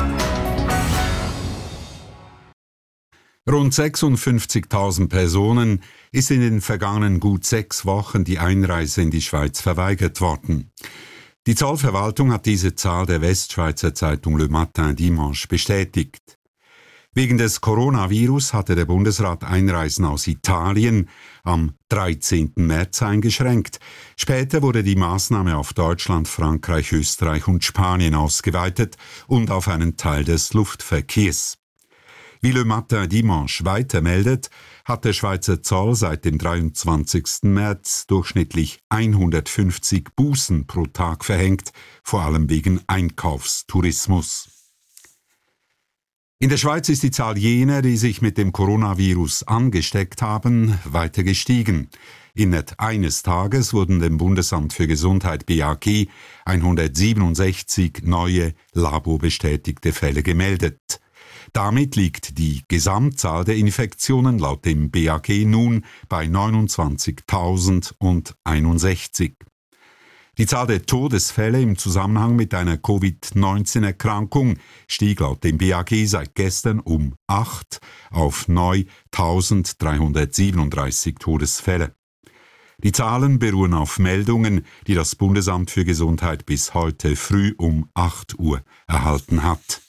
Rund 56.000 Personen ist in den vergangenen gut 6 Wochen die Einreise in die Schweiz verweigert worden. Die Zollverwaltung hat diese Zahl der Westschweizer Zeitung Le Matin Dimanche bestätigt. Wegen des Coronavirus hatte der Bundesrat Einreisen aus Italien am 13. März eingeschränkt. Später wurde die Maßnahme auf Deutschland, Frankreich, Österreich und Spanien ausgeweitet und auf einen Teil des Luftverkehrs. Wie Le Matin Dimanche weitermeldet, hat der Schweizer Zoll seit dem 23. März durchschnittlich 150 Bußen pro Tag verhängt, vor allem wegen Einkaufstourismus. In der Schweiz ist die Zahl jener, die sich mit dem Coronavirus angesteckt haben, weiter gestiegen. Innerhalb eines Tages wurden dem Bundesamt für Gesundheit BAG 167 neue laborbestätigte Fälle gemeldet. Damit liegt die Gesamtzahl der Infektionen laut dem BAG nun bei 29.061. Die Zahl der Todesfälle im Zusammenhang mit einer Covid-19-Erkrankung stieg laut dem BAG seit gestern um 8 auf neu 1.337 Todesfälle. Die Zahlen beruhen auf Meldungen, die das Bundesamt für Gesundheit bis heute früh um 8 Uhr erhalten hat.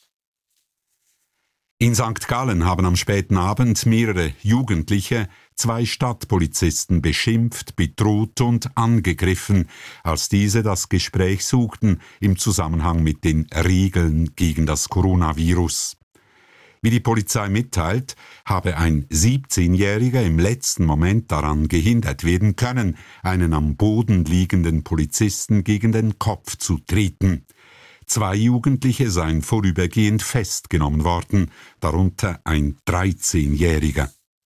In St. Gallen haben am späten Abend mehrere Jugendliche 2 Stadtpolizisten beschimpft, bedroht und angegriffen, als diese das Gespräch suchten im Zusammenhang mit den Regeln gegen das Coronavirus. Wie die Polizei mitteilt, habe ein 17-Jähriger im letzten Moment daran gehindert werden können, einen am Boden liegenden Polizisten gegen den Kopf zu treten. 2 Jugendliche seien vorübergehend festgenommen worden, darunter ein 13-Jähriger.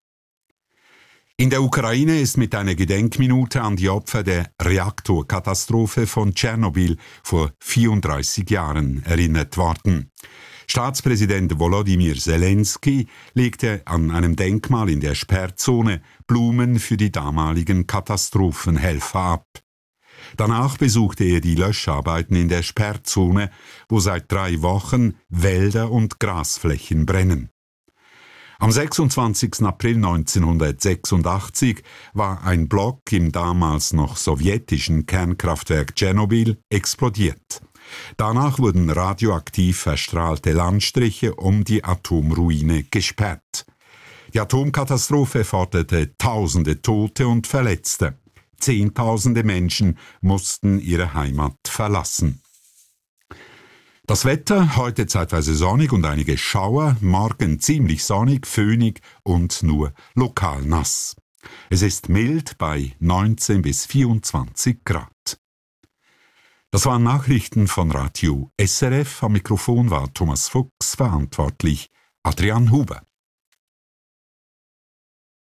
In der Ukraine ist mit einer Gedenkminute an die Opfer der Reaktorkatastrophe von Tschernobyl vor 34 Jahren erinnert worden. Staatspräsident Volodymyr Zelensky legte an einem Denkmal in der Sperrzone Blumen für die damaligen Katastrophenhelfer ab. Danach besuchte er die Löscharbeiten in der Sperrzone, wo seit 3 Wochen Wälder und Grasflächen brennen. Am 26. April 1986 war ein Block im damals noch sowjetischen Kernkraftwerk Tschernobyl explodiert. Danach wurden radioaktiv verstrahlte Landstriche um die Atomruine gesperrt. Die Atomkatastrophe forderte Tausende Tote und Verletzte. Zehntausende Menschen mussten ihre Heimat verlassen. Das Wetter, heute zeitweise sonnig und einige Schauer, morgen ziemlich sonnig, föhnig und nur lokal nass. Es ist mild bei 19 bis 24 Grad. Das waren Nachrichten von Radio SRF. Am Mikrofon war Thomas Fuchs, verantwortlich Adrian Huber.